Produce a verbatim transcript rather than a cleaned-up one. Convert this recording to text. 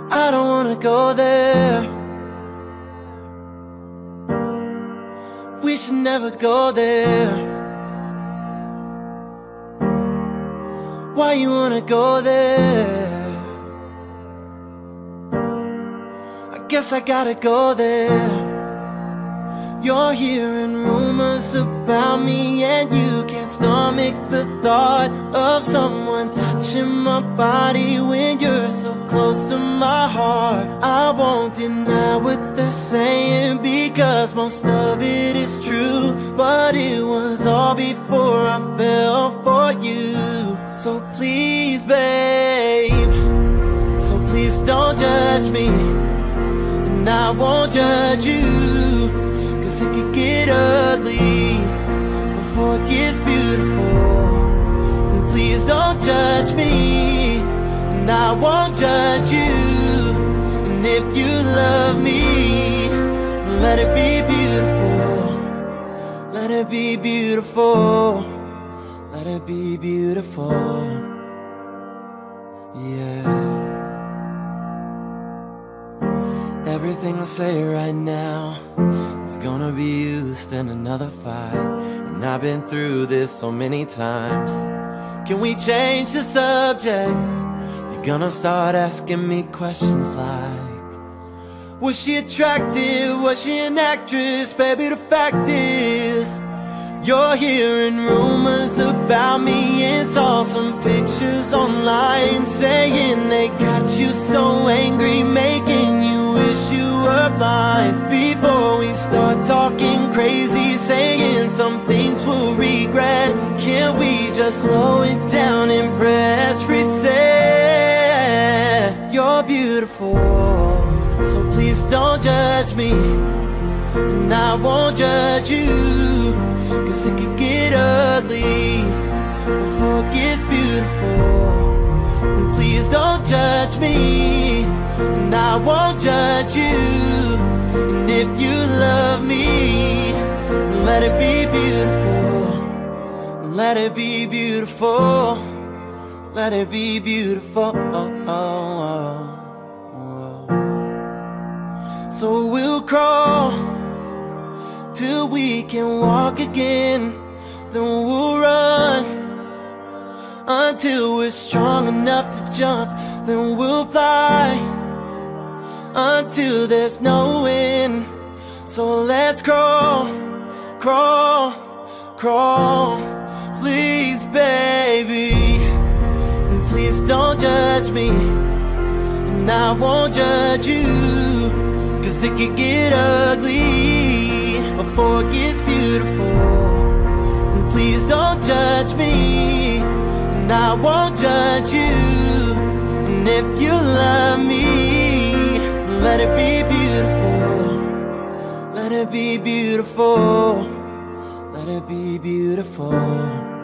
I don't wanna go there. We should never go there. Why you wanna go there? I guess I gotta go there. You're hearing rumors about me, and you can't stomach the thought of someone touching my body when you're so close to my heart. I won't deny what they're saying, because most of it is true, but it was all before I fell for you. So please, babe, so please don't judge me, and I won't judge you, 'cause it could get ugly before it gets beautiful. And please don't judge me, and I won't judge you. And if you love me, let it be beautiful. Let it be beautiful. Let it be beautiful. Yeah. Everything I say right now is gonna be used in another fight, and I've been through this so many times. Can we change the subject? You're gonna start asking me questions like, was she attractive? Was she an actress? Baby, the fact is, you're hearing rumors about me and saw some pictures online saying they got you so angry, making you wish you were blind. Before we start talking crazy, saying some things we'll regret, can't we just slow it down and press reset? You're beautiful, so please don't judge me, and I won't judge you, 'cause it could get ugly before it gets beautiful. And please don't judge me, and I won't judge you. And if you love me, let it be beautiful. Let it be beautiful. Let it be beautiful. Oh, oh, oh. So we'll crawl till we can walk again, then we'll run until we're strong enough to jump, then we'll fly until there's no end. So let's crawl, crawl, crawl, please, baby. And please don't judge me, and I won't judge you, 'cause it could get ugly before it gets beautiful. And please don't judge me, and I won't judge you. And if you love me, let it be beautiful. Let it be beautiful. Let it be beautiful.